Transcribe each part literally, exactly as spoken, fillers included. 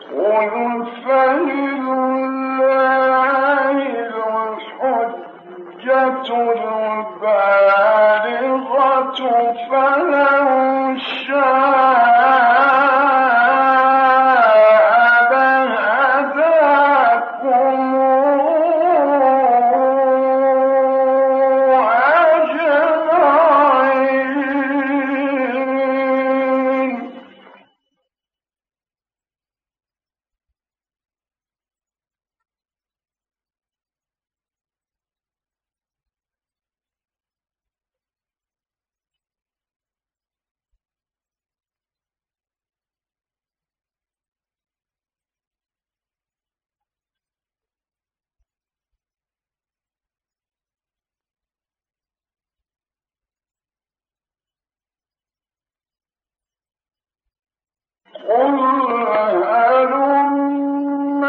قل فلله الحجة البالغة فلو شاء قل هلم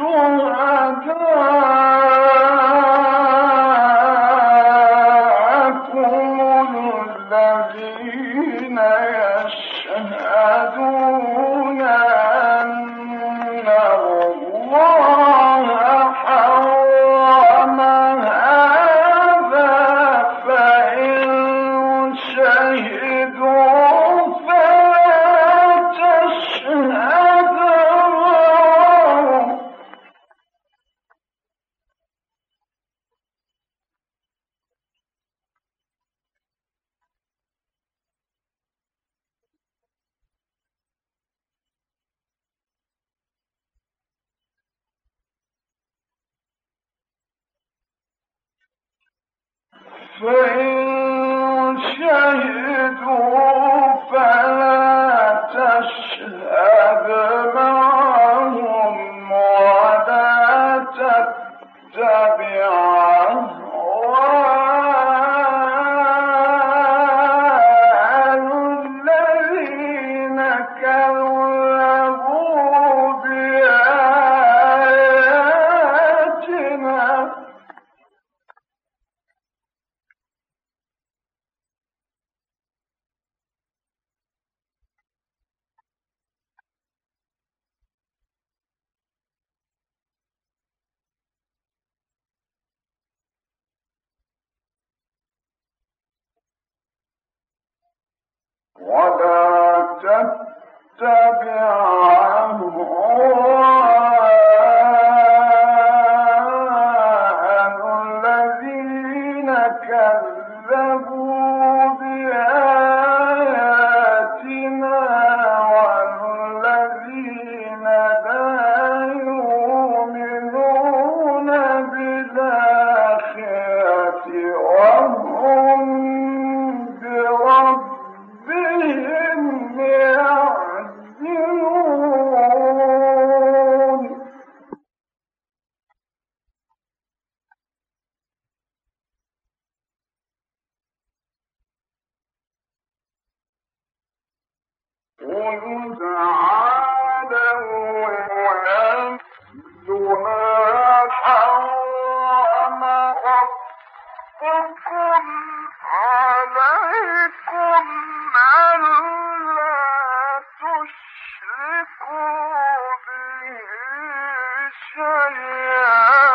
شهداءكم الذين يشهدون أن الله حرم هذا فإن شهدوا فإن شهدوا فلا تشهد معهم ولا تتبع أهواء الذين كذبوا بآياتنا ولا تتبع أهواء الذين كذبوا بآياتنا والذين لا يؤمنون بالآخرة وهم بربهم يعدلون قل تعالوا واتل ما حرم ربكم عليكم ألا تشركوا به شيئا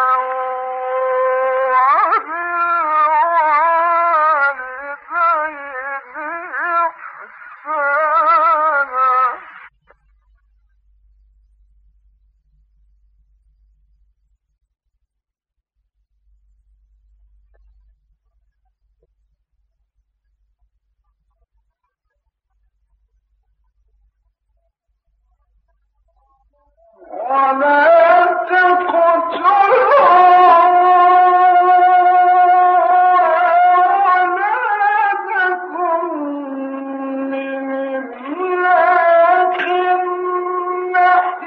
وبالوالدين إحسانا ولا تقتلوا أولادكم من إملاق نحن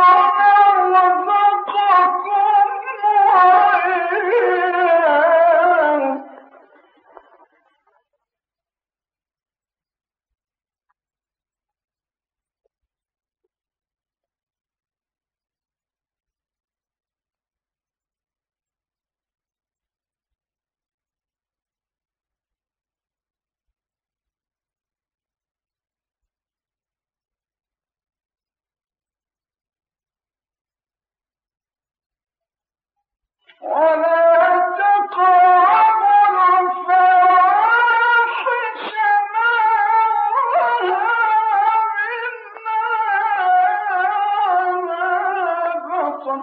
نرزقكم وإياهم ولا تقربوا الفواحش ما ظهر منها وما بطن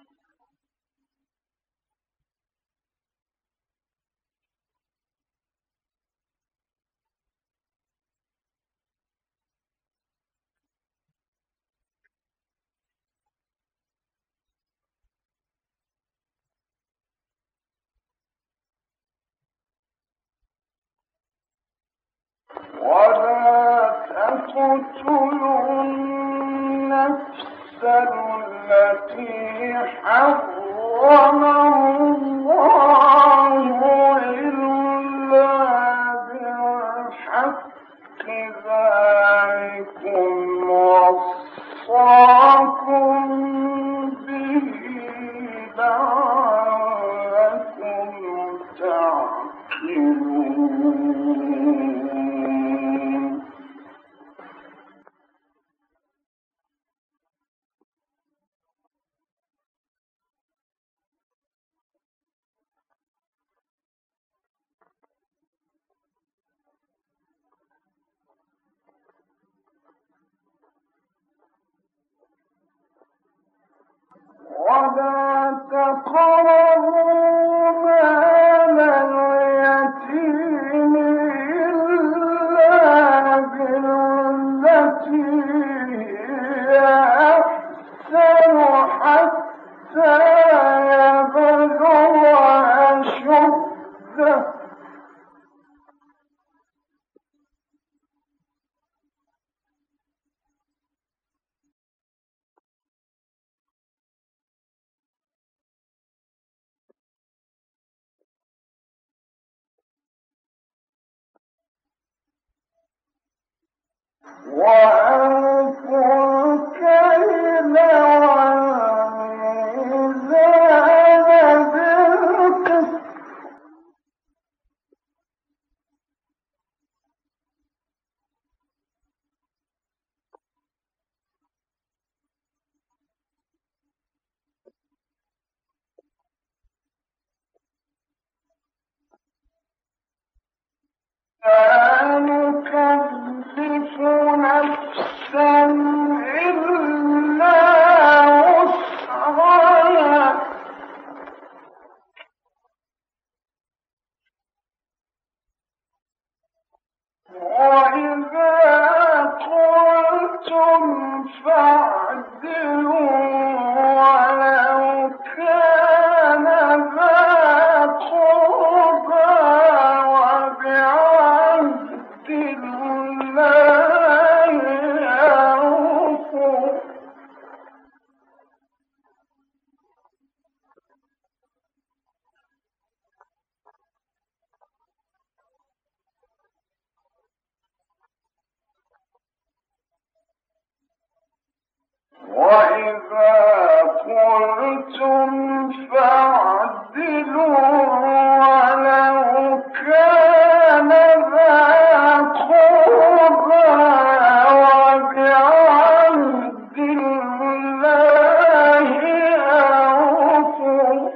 ولا تقتلوا النفس التي حرم الله إلا بالحق ذلكم وصاكم به لعلكم تعقلون. ولا تقربوا مال اليتيم إلا بالتي هي أحسن حتى يبلغ أشده وأوفوا الكيل والميزان بالقسط لا نكلف نفسا إلا وسعها وإذا قلتم فاعدلوا ولو كان ذا قربى وبعهد الله أوفوا. وإذا قلتم فاعدلوا ولو كان ذا قربى وبعهد الله أوفوا.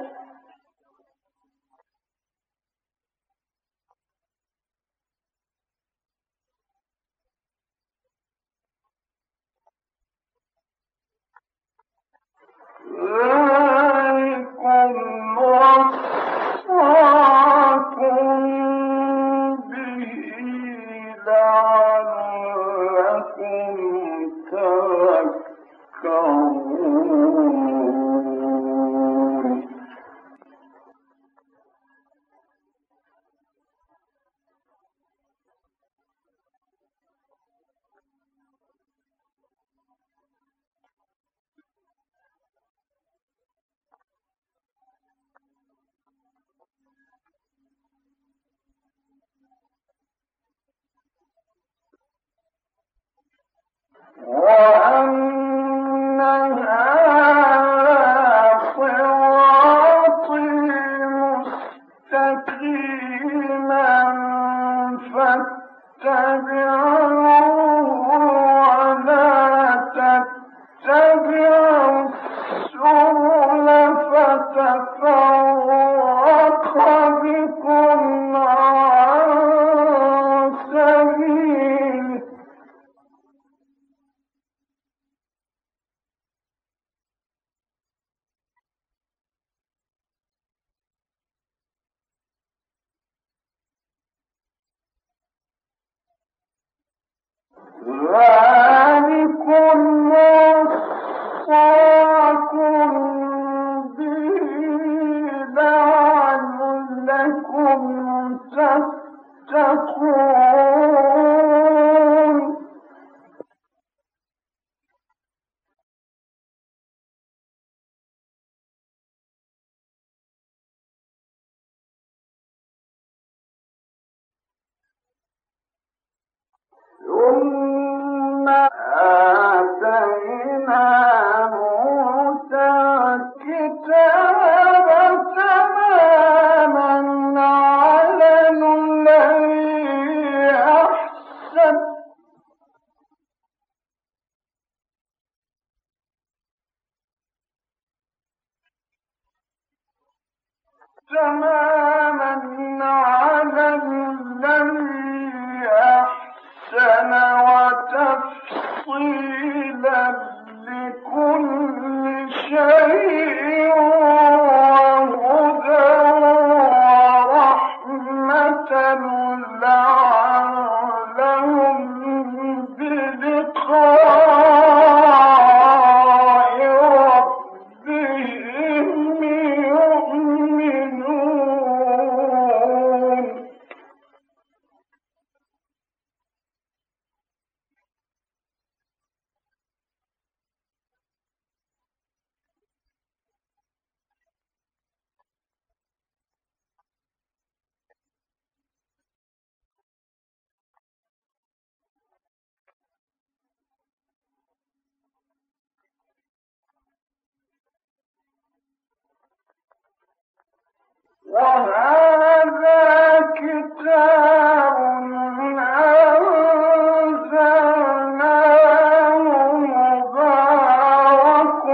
ذلكم وصاكم به لعلكم تذكرون. ذلكم وصاكم به لعلكم تتقون. ثم آتينا موسى الكتاب تماما على الذي أحسن تماما على الذي أحسن وتفصيلا لكل شيء وهدى ورحمة لعلهم بلقاء ربهم يؤمنون. وهذا كتاب أنزلناه مبارك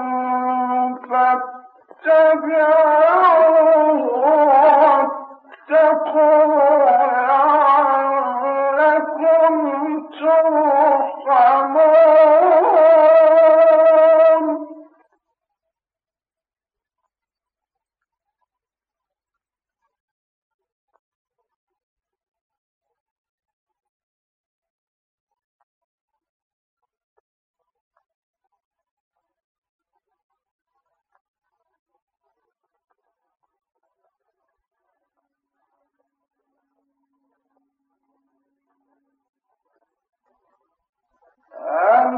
فاتبعوه واتقوا لعلكم ترحمون. أن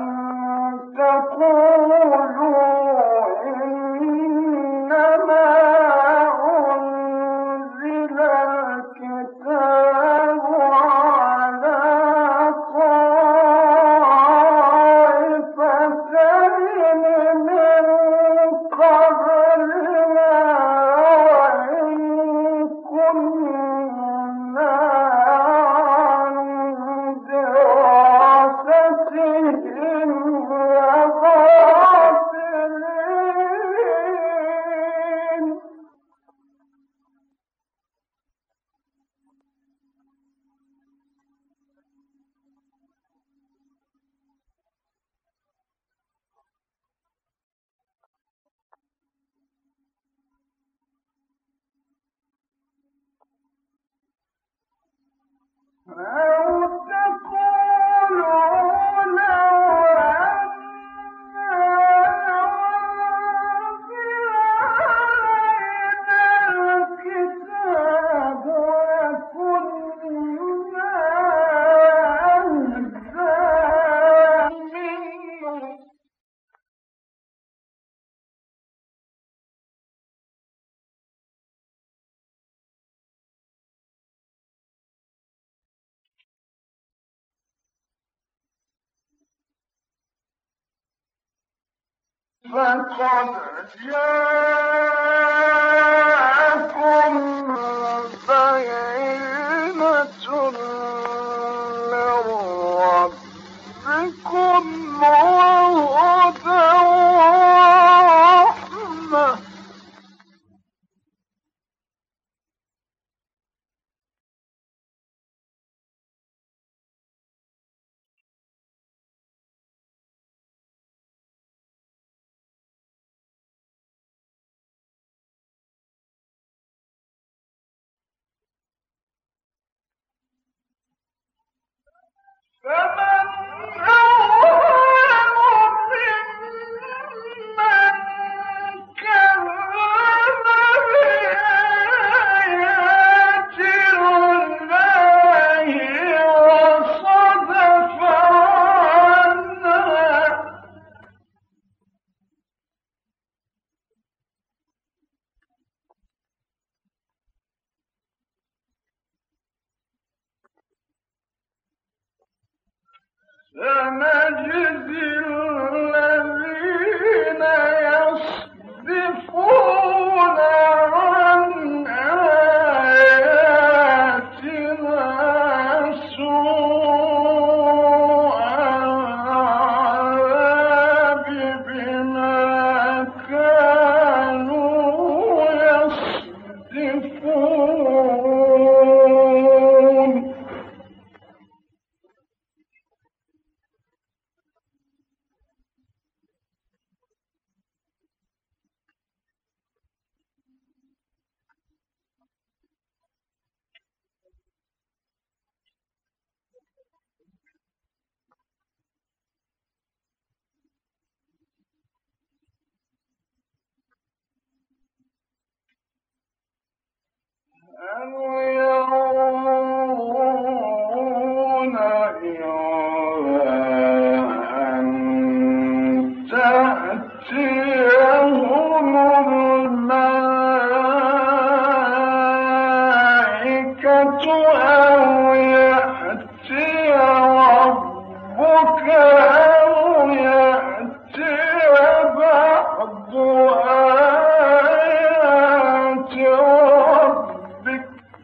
تقولوا إنما أنزل الكتاب على طائفتين من قبلنا وإن كنا عن دراستهم لغافلين. أو تقولوا لو أنا أنزل علينا الكتاب لكنا أهدى منه. فقد جاءكم بينة من ربكم وهدى ورحمة. فمن سنجزي الذين يصدفون عن آياتنا سوء العذاب بما كانوا يصدفون. هل ينظرون إلا أن تأتيهم الملائكة أو يأتي ربك أو يأتي بعض آيات ربك.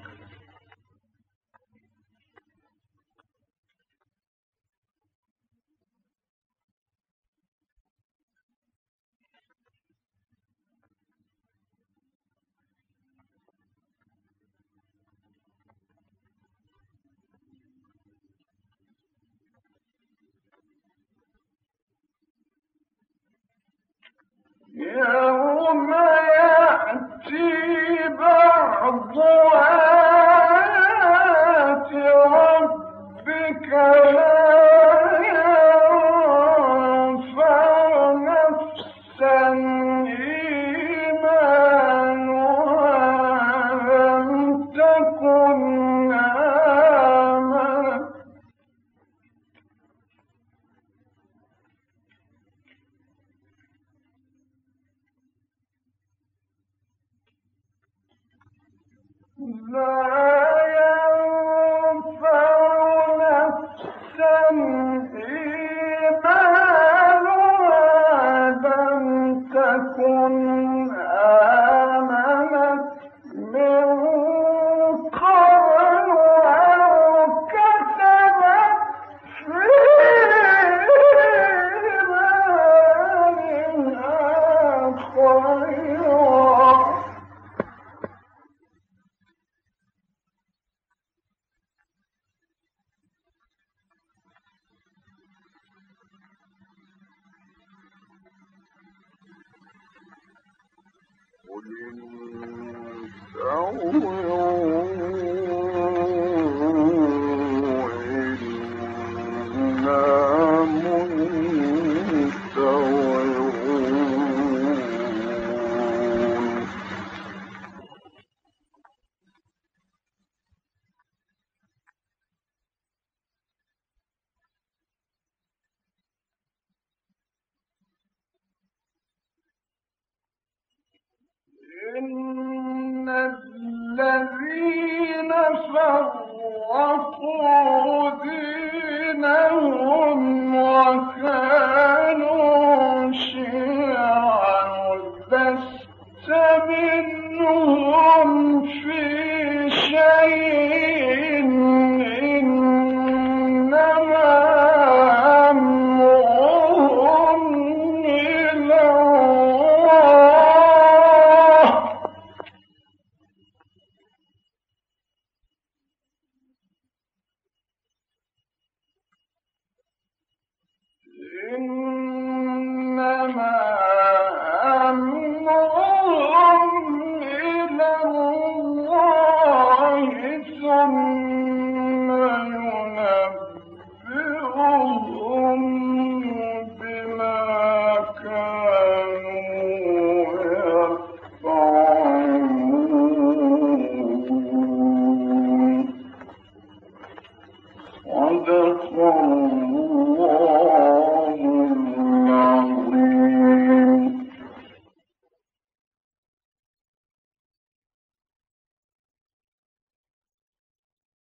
يوم يأتي بعض آيات ربك لا ينفع نفسا إيمانها لم تكن آمنت لا ينفع نفسا إيمانها لم تكن آمنت من قبل أو كسبت في إيمانها خيرا. قل إن تولوا إنا منتظرون. إن الذين فرقوا دينهم وكانوا شيعا لست منهم في شيء إنما أمرهم إلى الله. إنما أمرهم إلى الله ثم